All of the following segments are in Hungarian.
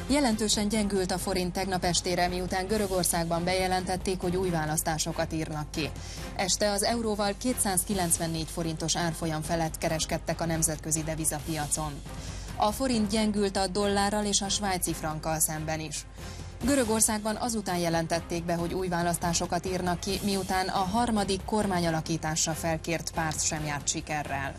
Jelentősen gyengült a forint tegnap estére, miután Görögországban bejelentették, hogy új választásokat írnak ki. Este az euróval 294 forintos árfolyam felett kereskedtek a nemzetközi devizapiacon. A forint gyengült a dollárral és a svájci frankkal szemben is. Görögországban azután jelentették be, hogy új választásokat írnak ki, miután a harmadik kormányalakításra felkért párt sem járt sikerrel.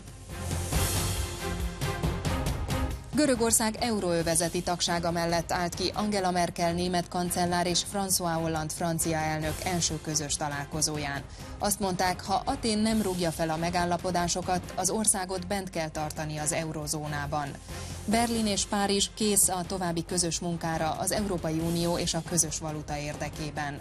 Görögország euróövezeti tagsága mellett állt ki Angela Merkel német kancellár és François Hollande francia elnök első közös találkozóján. Azt mondták, ha Atén nem rúgja fel a megállapodásokat, az országot bent kell tartani az eurózónában. Berlin és Párizs kész a további közös munkára az Európai Unió és a közös valuta érdekében.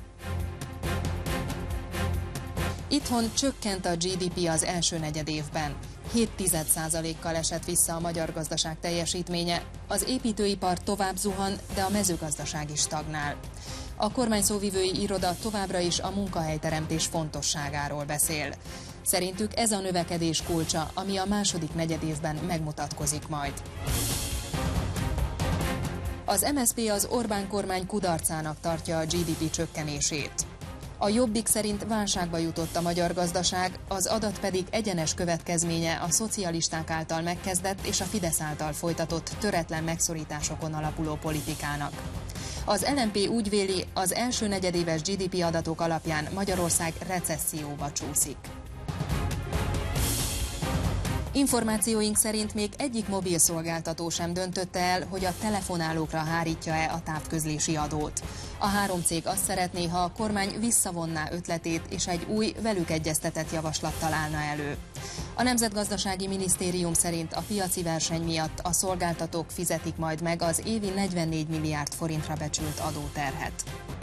Itthon csökkent a GDP az első negyedévben. 0,7%-kal esett vissza a magyar gazdaság teljesítménye, az építőipar tovább zuhan, de a mezőgazdaság is stagnál. A kormányszóvivői iroda továbbra is a munkahelyteremtés fontosságáról beszél. Szerintük ez a növekedés kulcsa, ami a második negyedévben megmutatkozik majd. Az MSZP az Orbán kormány kudarcának tartja a GDP csökkenését. A Jobbik szerint válságba jutott a magyar gazdaság, az adat pedig egyenes következménye a szocialisták által megkezdett és a Fidesz által folytatott töretlen megszorításokon alapuló politikának. Az LMP úgy véli, az első negyedéves GDP adatok alapján Magyarország recesszióba csúszik. Információink szerint még egyik mobilszolgáltató sem döntötte el, hogy a telefonálókra hárítja-e a távközlési adót. A három cég azt szeretné, ha a kormány visszavonná ötletét és egy új, velük egyeztetett javaslattal állna elő. A Nemzetgazdasági Minisztérium szerint a piaci verseny miatt a szolgáltatók fizetik majd meg az évi 44 milliárd forintra becsült adóterhet.